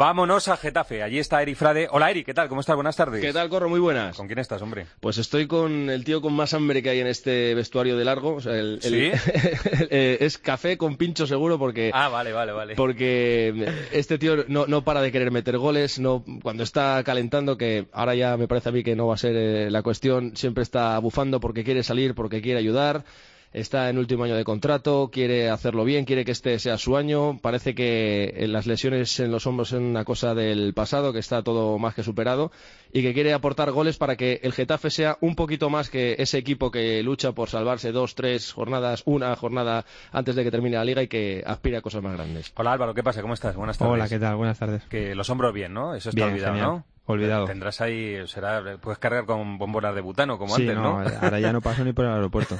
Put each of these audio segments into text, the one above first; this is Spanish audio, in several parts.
Vámonos a Getafe, allí está Eri Frade. Hola Eri, ¿qué tal? ¿Cómo estás? Buenas tardes. ¿Qué tal, Corro? Muy buenas. ¿Con quién estás, hombre? Pues estoy con el tío con más hambre que hay en este vestuario de largo. O sea, ¿Sí? Es café con pincho seguro porque... Vale. Porque este tío no para de querer meter goles, cuando está calentando, que ahora ya me parece a mí que no va a ser la cuestión, siempre está bufando porque quiere salir, porque quiere ayudar. Está en último año de contrato, quiere hacerlo bien, quiere que este sea su año. Parece que las lesiones en los hombros son una cosa del pasado, que está todo más que superado y que quiere aportar goles para que el Getafe sea un poquito más que ese equipo que lucha por salvarse 2, 3 jornadas, una jornada antes de que termine la Liga y que aspira a cosas más grandes. Hola Álvaro, ¿qué pasa? ¿Cómo estás? Buenas tardes. Hola, ¿qué tal? Buenas tardes. Que los hombros bien, ¿no? Eso está bien, olvidado, genial. ¿no? Olvidado. Tendrás ahí, puedes cargar con bombonas de butano como sí, antes, ¿no? Ahora ya no paso ni por el aeropuerto.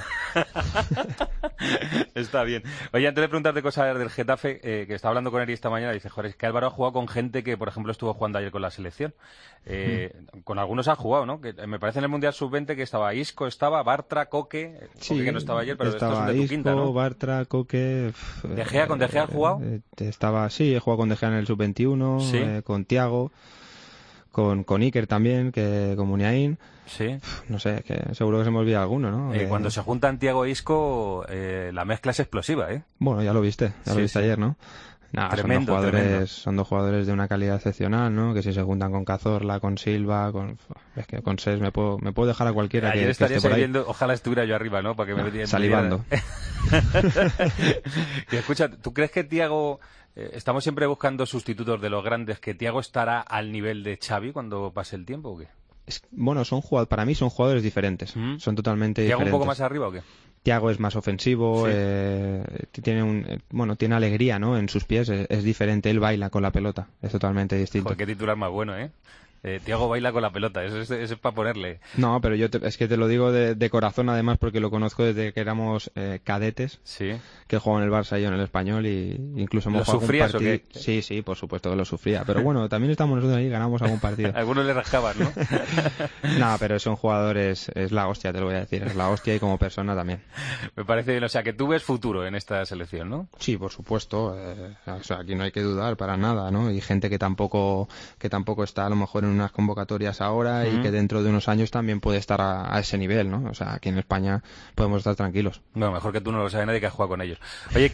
Está bien. Oye, antes de preguntarte cosas del Getafe, que estaba hablando con Eri esta mañana, dice, joder, es que Álvaro ha jugado con gente que, por ejemplo, estuvo jugando ayer con la selección. Con algunos ha jugado, ¿no? Que me parece en el Mundial Sub-20 que estaba Isco, estaba Bartra, Coque, sí, Coque que no estaba ayer, pero estos estaba son de tu Isco, quinta, ¿no? Bartra, Coque... ¿De Gea? ¿Con De Gea has jugado? Sí, he jugado con De Gea en el Sub-21, ¿Sí? Con Thiago, con Iker también, con Muniain. Sí. No sé, que seguro que se me olvida alguno, ¿no? Cuando se juntan Thiago e Isco, la mezcla es explosiva, ¿eh? Bueno, ya lo viste ayer, ¿no? Tremendo, son dos jugadores de una calidad excepcional, ¿no? Que si se juntan con Cazorla, con Silva, es que con Ses me puedo dejar a cualquiera. Ayer que estarías esté por ahí viendo, ojalá estuviera yo arriba, ¿no? Para que me salivando. Y escucha, ¿tú crees que Thiago... estamos siempre buscando sustitutos de los grandes, que Thiago estará al nivel de Xavi cuando pase el tiempo o qué? Bueno, para mí son jugadores diferentes. Son totalmente ¿Thiago diferentes. un poco más arriba o qué? Thiago es más ofensivo, sí. Tiene alegría, ¿no? En sus pies, es diferente, él baila con la pelota, es totalmente distinto. Joder, qué titular más bueno, ¿eh? Thiago baila con la pelota, eso es para ponerle. No, pero es que te lo digo de corazón, además, porque lo conozco desde que éramos cadetes, sí. Que jugaba en el Barça y yo en el Español, y incluso hemos jugado algún partido. ¿Lo sufrías o qué? Sí, por supuesto que lo sufría, pero bueno, también estamos nosotros ahí, ganamos algún partido. Algunos le rascaban, ¿no? No, pero son jugadores, es la hostia, te lo voy a decir, es la hostia, y como persona también. Me parece bien, o sea, que tú ves futuro en esta selección, ¿no? Sí, por supuesto, o sea, aquí no hay que dudar para nada, ¿no? Y gente que tampoco está a lo mejor en unas convocatorias ahora y que dentro de unos años también puede estar a ese nivel, ¿no? O sea, aquí en España podemos estar tranquilos. Bueno, mejor que tú, no lo sabe nadie que ha jugado con ellos. Oye,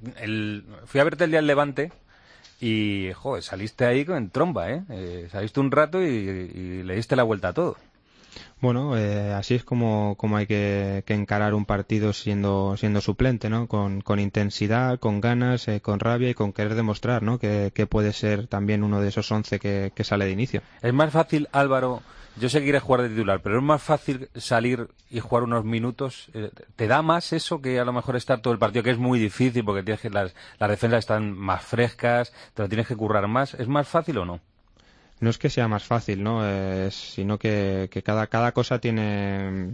fui a verte el día del Levante y, joder, saliste ahí en tromba, ¿eh? Saliste un rato y le diste la vuelta a todo. Bueno, así es como hay que encarar un partido siendo suplente, ¿no? Con intensidad, con ganas, con rabia y con querer demostrar, ¿no? Que puede ser también uno de esos 11 que sale de inicio. Es más fácil, Álvaro, yo sé que quieres jugar de titular, pero es más fácil salir y jugar unos minutos. ¿Te da más eso que a lo mejor estar todo el partido, que es muy difícil porque tienes que las defensas están más frescas, te lo tienes que currar más? ¿Es más fácil o no? No es que sea más fácil, ¿no? Sino que cada cosa tiene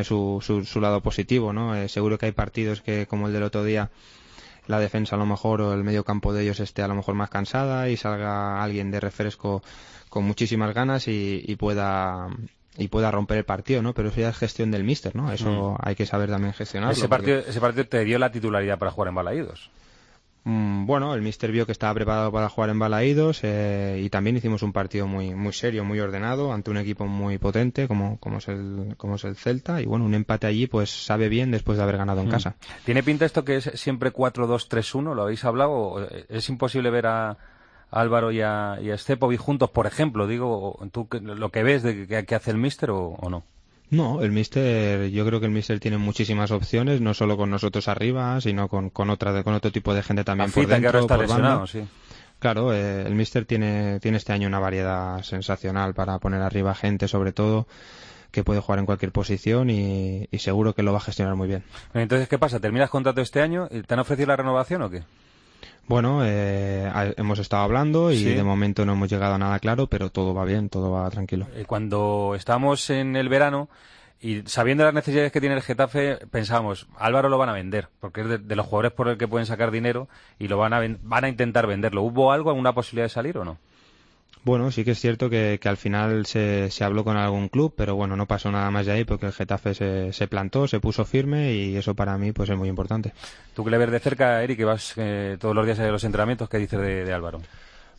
su lado positivo, ¿no? Seguro que hay partidos que, como el del otro día, la defensa a lo mejor o el medio campo de ellos esté a lo mejor más cansada y salga alguien de refresco con muchísimas ganas y pueda romper el partido, ¿no? Pero eso ya es gestión del míster, ¿no? Eso hay que saber también gestionarlo. Ese partido te dio la titularidad para jugar en Balaídos. Bueno, el míster vio que estaba preparado para jugar en Balaídos y también hicimos un partido muy muy serio, muy ordenado ante un equipo muy potente como es el Celta, y bueno, un empate allí pues sabe bien después de haber ganado en casa. ¿Tiene pinta esto que es siempre 4-2-3-1? ¿Lo habéis hablado? ¿Es imposible ver a Álvaro y a Stepovic juntos, por ejemplo? Digo, ¿tú lo que ves de que hace el míster o no? No, yo creo que el míster tiene muchísimas opciones, no solo con nosotros arriba, sino con otro tipo de gente también por dentro, que ahora está por lesionado, banda. sí. Claro, el míster tiene este año una variedad sensacional para poner arriba gente, sobre todo, que puede jugar en cualquier posición y seguro que lo va a gestionar muy bien. Entonces, ¿qué pasa? ¿Terminas contrato este año? ¿Te han ofrecido la renovación o qué? Bueno, hemos estado hablando y de momento no hemos llegado a nada claro, pero todo va bien, todo va tranquilo. Cuando estábamos en el verano y sabiendo las necesidades que tiene el Getafe, pensábamos, Álvaro lo van a vender, porque es de los jugadores por el que pueden sacar dinero y lo van a intentar venderlo. ¿Hubo alguna posibilidad de salir o no? Bueno, sí que es cierto que al final se habló con algún club, pero bueno, no pasó nada más de ahí porque el Getafe se plantó, se puso firme y eso para mí pues es muy importante. Tú que le ves de cerca, Eric, que vas todos los días a los entrenamientos, ¿qué dices de Álvaro?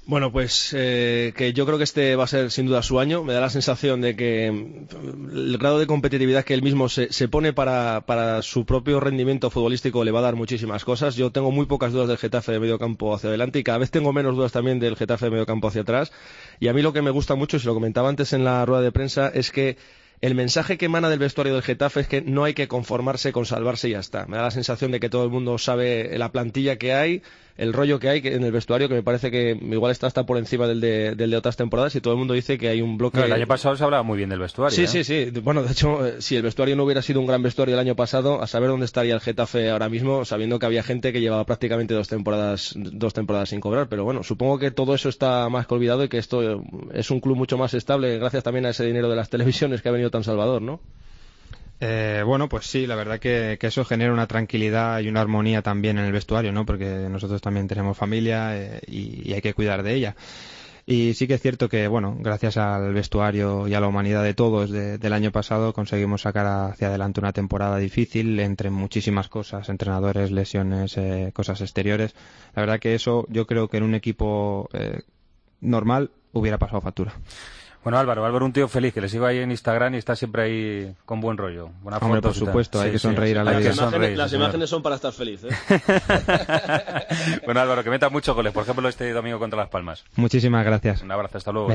Bueno, pues que yo creo que este va a ser sin duda su año. Me da la sensación de que el grado de competitividad que él mismo se pone para su propio rendimiento futbolístico le va a dar muchísimas cosas. Yo tengo muy pocas dudas del Getafe de medio campo hacia adelante y cada vez tengo menos dudas también del Getafe de medio campo hacia atrás. Y a mí lo que me gusta mucho, y se lo comentaba antes en la rueda de prensa, es que el mensaje que emana del vestuario del Getafe es que no hay que conformarse con salvarse y ya está. Me da la sensación de que todo el mundo sabe la plantilla que hay, el rollo que hay en el vestuario, que me parece que igual está hasta por encima del de otras temporadas, y todo el mundo dice que hay un bloque... No, el año pasado se hablaba muy bien del vestuario. Sí, sí, sí. Bueno, de hecho, si el vestuario no hubiera sido un gran vestuario el año pasado, a saber dónde estaría el Getafe ahora mismo, sabiendo que había gente que llevaba prácticamente dos temporadas sin cobrar. Pero bueno, supongo que todo eso está más que olvidado y que esto es un club mucho más estable gracias también a ese dinero de las televisiones que ha venido tan salvador, ¿no? Bueno, pues sí, la verdad que eso genera una tranquilidad y una armonía también en el vestuario, ¿no? Porque nosotros también tenemos familia y hay que cuidar de ella. Y sí que es cierto que, bueno, gracias al vestuario y a la humanidad de todos del año pasado conseguimos sacar hacia adelante una temporada difícil entre muchísimas cosas, entrenadores, lesiones, cosas exteriores. La verdad que eso yo creo que en un equipo normal hubiera pasado factura. Bueno, Álvaro, un tío feliz, que le sigo ahí en Instagram y está siempre ahí con buen rollo. Buenas Hombre, fotos, por supuesto, hay que sonreír a la vida. Las imágenes son para estar feliz, ¿eh? Bueno, Álvaro, que metas muchos goles, por ejemplo, este domingo contra Las Palmas. Muchísimas gracias. Un abrazo, hasta luego.